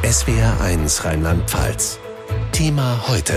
SWR1 Rheinland-Pfalz. Thema heute.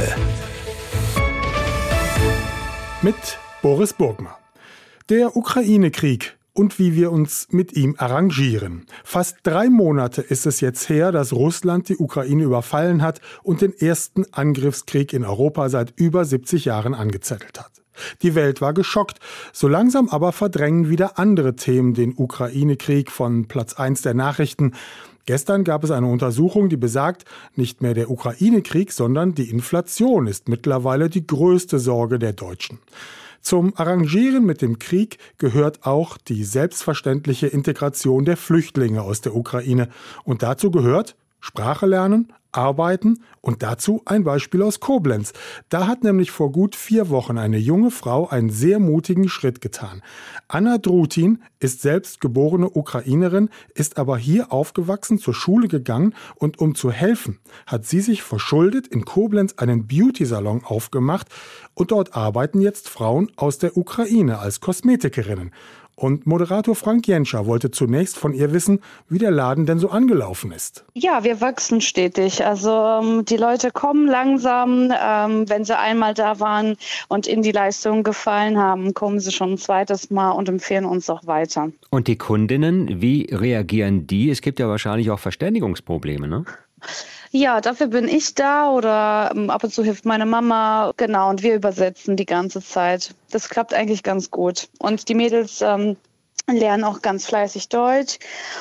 Mit Boris Burgma. Der Ukraine-Krieg und wie wir uns mit ihm arrangieren. Fast 3 Monate ist es jetzt her, dass Russland die Ukraine überfallen hat und den ersten Angriffskrieg in Europa seit über 70 Jahren angezettelt hat. Die Welt war geschockt. So langsam aber verdrängen wieder andere Themen den Ukraine-Krieg von Platz 1 der Nachrichten. Gestern gab es eine Untersuchung, die besagt, nicht mehr der Ukraine-Krieg, sondern die Inflation ist mittlerweile die größte Sorge der Deutschen. Zum Arrangieren mit dem Krieg gehört auch die selbstverständliche Integration der Flüchtlinge aus der Ukraine. Und dazu gehört Sprache lernen, arbeiten und dazu ein Beispiel aus Koblenz. Da hat nämlich vor gut 4 Wochen eine junge Frau einen sehr mutigen Schritt getan. Anna Drutin ist selbst geborene Ukrainerin, ist aber hier aufgewachsen, zur Schule gegangen und um zu helfen, hat sie sich verschuldet in Koblenz einen Beauty-Salon aufgemacht und dort arbeiten jetzt Frauen aus der Ukraine als Kosmetikerinnen. Und Moderator Frank Jenscher wollte zunächst von ihr wissen, wie der Laden denn so angelaufen ist. Ja, wir wachsen stetig. Also die Leute kommen langsam. Wenn sie einmal da waren und in die Leistung gefallen haben, kommen sie schon ein zweites Mal und empfehlen uns auch weiter. Und die Kundinnen, wie reagieren die? Es gibt ja wahrscheinlich auch Verständigungsprobleme, ne? Ja, dafür bin ich da oder ab und zu hilft meine Mama. Genau, und wir übersetzen die ganze Zeit. Das klappt eigentlich ganz gut. Und die Mädels lernen auch ganz fleißig Deutsch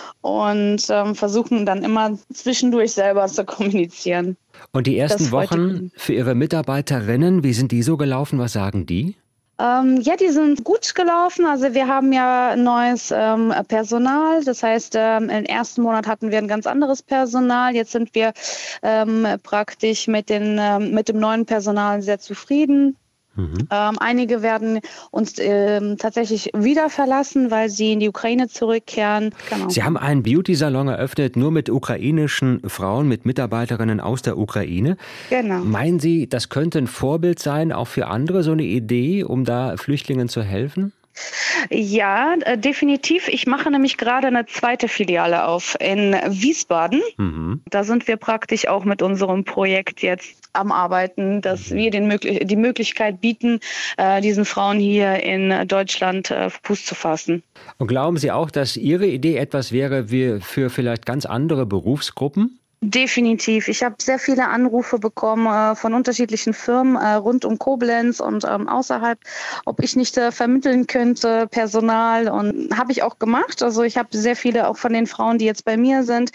und versuchen dann immer zwischendurch selber zu kommunizieren. Und die ersten Wochen für Ihre Mitarbeiterinnen, wie sind die so gelaufen? Was sagen die? Ja, die sind gut gelaufen. Also wir haben ja neues Personal. Das heißt, im ersten Monat hatten wir ein ganz anderes Personal. Jetzt sind wir praktisch mit dem neuen Personal sehr zufrieden. Einige werden uns tatsächlich wieder verlassen, weil sie in die Ukraine zurückkehren. Genau. Sie haben einen Beauty-Salon eröffnet, nur mit ukrainischen Frauen, mit Mitarbeiterinnen aus der Ukraine. Genau. Meinen Sie, das könnte ein Vorbild sein, auch für andere, so eine Idee, um da Flüchtlingen zu helfen? Ja, definitiv. Ich mache nämlich gerade eine zweite Filiale auf in Wiesbaden. Da sind wir praktisch auch mit unserem Projekt jetzt am Arbeiten, dass wir die Möglichkeit bieten, diesen Frauen hier in Deutschland Fuß zu fassen. Und glauben Sie auch, dass Ihre Idee etwas wäre wie für vielleicht ganz andere Berufsgruppen? Definitiv. Ich habe sehr viele Anrufe bekommen von unterschiedlichen Firmen rund um Koblenz und außerhalb, ob ich nicht vermitteln könnte, Personal. Und habe ich auch gemacht. Also ich habe sehr viele auch von den Frauen, die jetzt bei mir sind,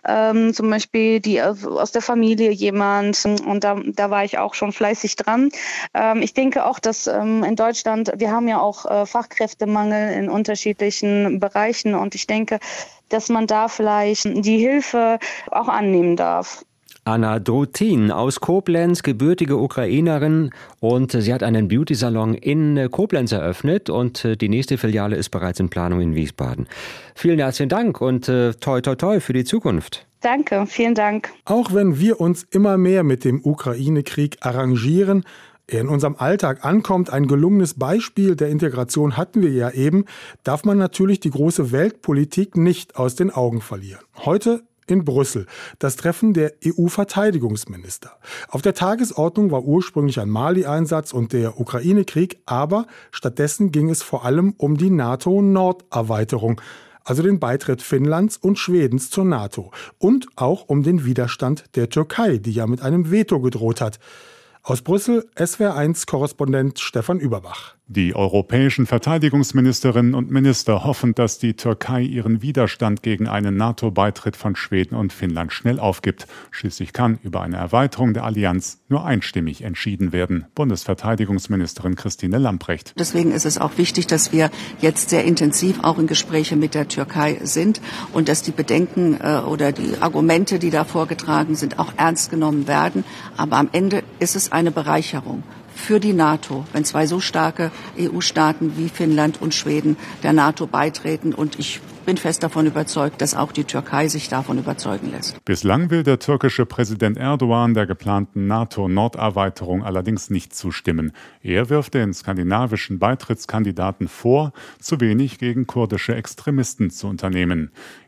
zum Beispiel die aus der Familie jemand. Und da war ich auch schon fleißig dran. Ich denke auch, dass in Deutschland, wir haben ja auch Fachkräftemangel in unterschiedlichen Bereichen. Und ich denke, dass man da vielleicht die Hilfe auch annehmen darf. Anna Drutin aus Koblenz, gebürtige Ukrainerin, und sie hat einen Beauty-Salon in Koblenz eröffnet und die nächste Filiale ist bereits in Planung in Wiesbaden. Vielen herzlichen Dank und toi toi toi für die Zukunft. Danke, vielen Dank. Auch wenn wir uns immer mehr mit dem Ukraine-Krieg arrangieren, er in unserem Alltag ankommt, ein gelungenes Beispiel der Integration hatten wir ja eben, darf man natürlich die große Weltpolitik nicht aus den Augen verlieren. Heute in Brüssel, das Treffen der EU-Verteidigungsminister. Auf der Tagesordnung war ursprünglich ein Mali-Einsatz und der Ukraine-Krieg, aber stattdessen ging es vor allem um die NATO-Norderweiterung, also den Beitritt Finnlands und Schwedens zur NATO und auch um den Widerstand der Türkei, die ja mit einem Veto gedroht hat. Aus Brüssel, SWR1-Korrespondent Stefan Überbach. Die europäischen Verteidigungsministerinnen und Minister hoffen, dass die Türkei ihren Widerstand gegen einen NATO-Beitritt von Schweden und Finnland schnell aufgibt. Schließlich kann über eine Erweiterung der Allianz nur einstimmig entschieden werden. Bundesverteidigungsministerin Christine Lambrecht. Deswegen ist es auch wichtig, dass wir jetzt sehr intensiv auch in Gespräche mit der Türkei sind und dass die Bedenken oder die Argumente, die da vorgetragen sind, auch ernst genommen werden. Aber am Ende ist es eine Bereicherung für die NATO, wenn 2 so starke EU-Staaten wie Finnland und Schweden der NATO beitreten. Und ich bin fest davon überzeugt, dass auch die Türkei sich davon überzeugen lässt. Bislang will der türkische Präsident Erdogan der geplanten NATO-Norderweiterung allerdings nicht zustimmen. Er wirft den skandinavischen Beitrittskandidaten vor, zu wenig gegen kurdische Extremisten zu unternehmen.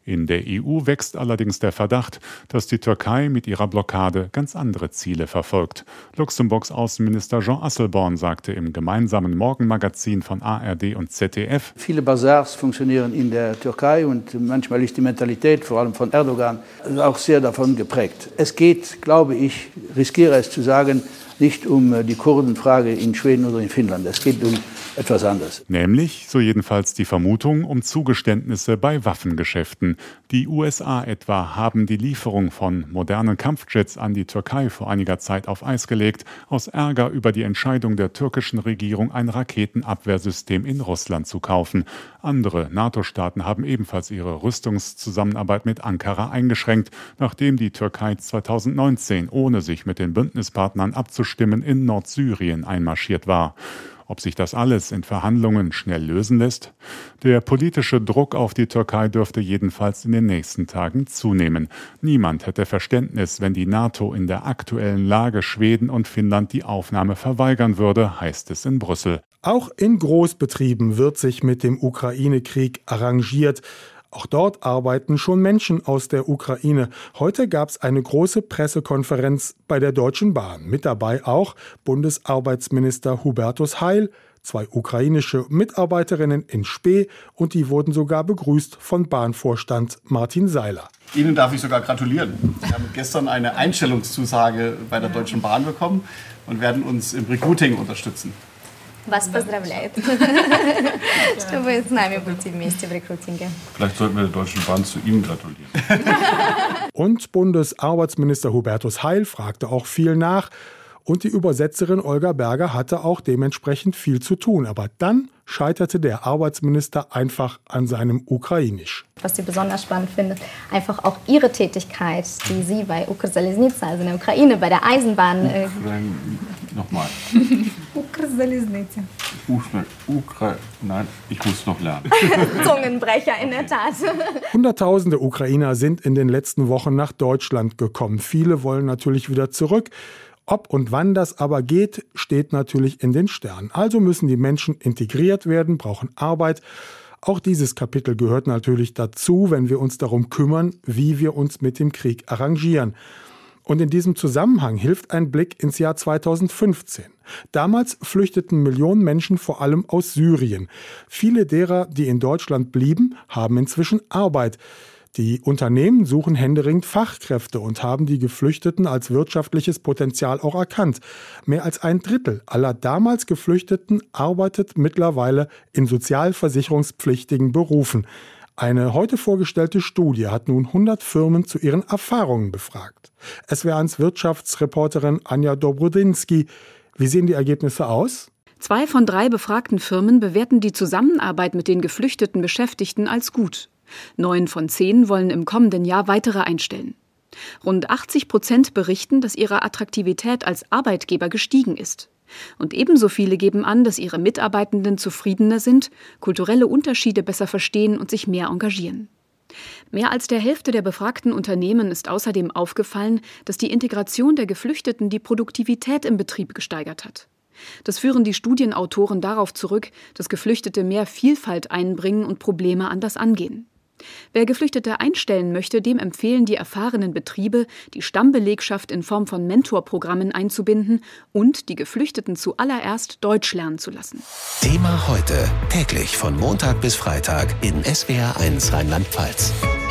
In der EU wächst allerdings der Verdacht, dass die Türkei mit ihrer Blockade ganz andere Ziele verfolgt. Luxemburgs Außenminister Jean Asselborn sagte im gemeinsamen Morgenmagazin von ARD und ZDF: Viele Bazars funktionieren in der Türkei und manchmal ist die Mentalität, vor allem von Erdogan, auch sehr davon geprägt. Es geht, glaube ich, riskiere es zu sagen, nicht um die Kurdenfrage in Schweden oder in Finnland. Es geht um etwas anderes. Nämlich, so jedenfalls die Vermutung, um Zugeständnisse bei Waffengeschäften. Die USA etwa haben die Lieferung von modernen Kampfjets an die Türkei vor einiger Zeit auf Eis gelegt, aus Ärger über die Entscheidung der türkischen Regierung, ein Raketenabwehrsystem in Russland zu kaufen. Andere NATO-Staaten haben ebenfalls ihre Rüstungszusammenarbeit mit Ankara eingeschränkt, nachdem die Türkei 2019, ohne sich mit den Bündnispartnern abzustimmen, in Nordsyrien einmarschiert war. Ob sich das alles in Verhandlungen schnell lösen lässt? Der politische Druck auf die Türkei dürfte jedenfalls in den nächsten Tagen zunehmen. Niemand hätte Verständnis, wenn die NATO in der aktuellen Lage Schweden und Finnland die Aufnahme verweigern würde, heißt es in Brüssel. Auch in Großbetrieben wird sich mit dem Ukraine-Krieg arrangiert. Auch dort arbeiten schon Menschen aus der Ukraine. Heute gab es eine große Pressekonferenz bei der Deutschen Bahn. Mit dabei auch Bundesarbeitsminister Hubertus Heil, 2 ukrainische Mitarbeiterinnen in Spee und die wurden sogar begrüßt von Bahnvorstand Martin Seiler. Ihnen darf ich sogar gratulieren. Wir haben gestern eine Einstellungszusage bei der Deutschen Bahn bekommen und werden uns im Recruiting unterstützen. Вас поздравляют, что вы с нами будете вместе в рекрутинге. Vielleicht sollten wir der Deutschen Bahn zu Ihnen gratulieren. Und Bundesarbeitsminister Hubertus Heil fragte auch viel nach. Und die Übersetzerin Olga Berger hatte auch dementsprechend viel zu tun. Aber dann scheiterte der Arbeitsminister einfach an seinem Ukrainisch. Was ich besonders spannend finde, einfach auch Ihre Tätigkeit, die Sie bei Ukrzaliznica, also in der Ukraine, bei der Eisenbahn... Nochmal. Ukrzaliznica. Nein, ich muss noch lernen. Zungenbrecher, in der Tat. Hunderttausende Ukrainer sind in den letzten Wochen nach Deutschland gekommen. Viele wollen natürlich wieder zurück. Ob und wann das aber geht, steht natürlich in den Sternen. Also müssen die Menschen integriert werden, brauchen Arbeit. Auch dieses Kapitel gehört natürlich dazu, wenn wir uns darum kümmern, wie wir uns mit dem Krieg arrangieren. Und in diesem Zusammenhang hilft ein Blick ins Jahr 2015. Damals flüchteten Millionen Menschen vor allem aus Syrien. Viele derer, die in Deutschland blieben, haben inzwischen Arbeit. Die Unternehmen suchen händeringend Fachkräfte und haben die Geflüchteten als wirtschaftliches Potenzial auch erkannt. Mehr als 1/3 aller damals Geflüchteten arbeitet mittlerweile in sozialversicherungspflichtigen Berufen. Eine heute vorgestellte Studie hat nun 100 Firmen zu ihren Erfahrungen befragt. SWR1 Wirtschaftsreporterin Anja Dobrodinsky. Wie sehen die Ergebnisse aus? 2 von 3 befragten Firmen bewerten die Zusammenarbeit mit den geflüchteten Beschäftigten als gut. 9 von 10 wollen im kommenden Jahr weitere einstellen. Rund 80% berichten, dass ihre Attraktivität als Arbeitgeber gestiegen ist. Und ebenso viele geben an, dass ihre Mitarbeitenden zufriedener sind, kulturelle Unterschiede besser verstehen und sich mehr engagieren. Mehr als der Hälfte der befragten Unternehmen ist außerdem aufgefallen, dass die Integration der Geflüchteten die Produktivität im Betrieb gesteigert hat. Das führen die Studienautoren darauf zurück, dass Geflüchtete mehr Vielfalt einbringen und Probleme anders angehen. Wer Geflüchtete einstellen möchte, dem empfehlen die erfahrenen Betriebe, die Stammbelegschaft in Form von Mentorprogrammen einzubinden und die Geflüchteten zuallererst Deutsch lernen zu lassen. Thema heute, täglich von Montag bis Freitag in SWR1 Rheinland-Pfalz.